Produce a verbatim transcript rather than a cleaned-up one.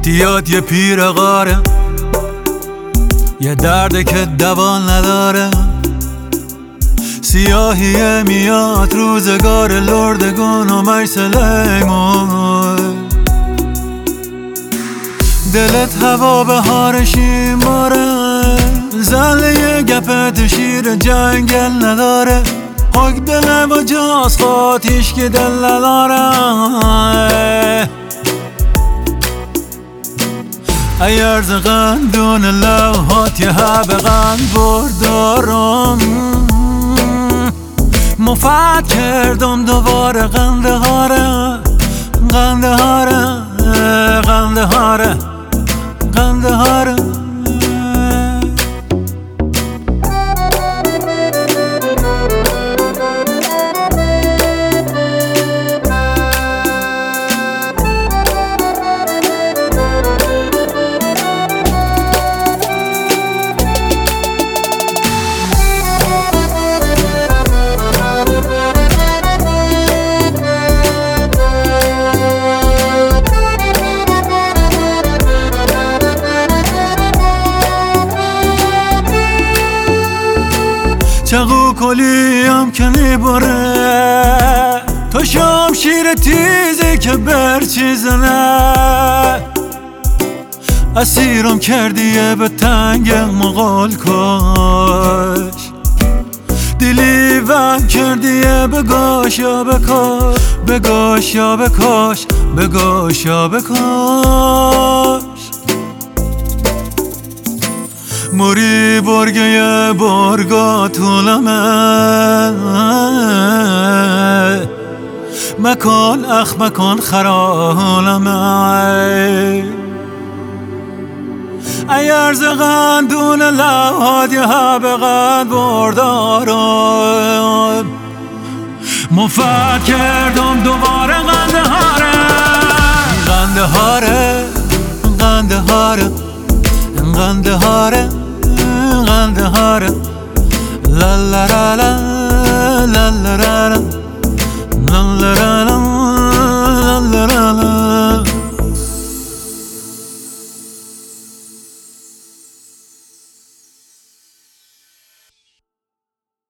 اعتیاد یه پیر غاره، یه درده که دوان نداره. سیاهیه میاد روزگار لردگان و مر سلیمان. دلت هوا بهار شیماره، زله یه گپت شیر جنگل نداره. حق دل و جاز خاتیش که دل نداره. ایرز قندون لوحات یه هب قند بردارم. مفت کردم دوباره قنده هاره، قنده هاره، قنده هاره، قنده هاره. چقو کلیم که نیباره، تو شام شیر تیزی که برچی زنه. اسیرم کردیه به تنگ مغال کش، دلی وم کردیه بگاش یا بکاش، بگاش یا بکاش، بگاش یا بکاش. موری برگه برگا طولمه، مکان اخ مکان خرالمه. ایرز قندون لوحات یه هب قند بردارم. مفت کردم دوباره قنده هاره، قنده هاره، قنده هاره، قنده هاره، قنده هاره. لا لا لا لا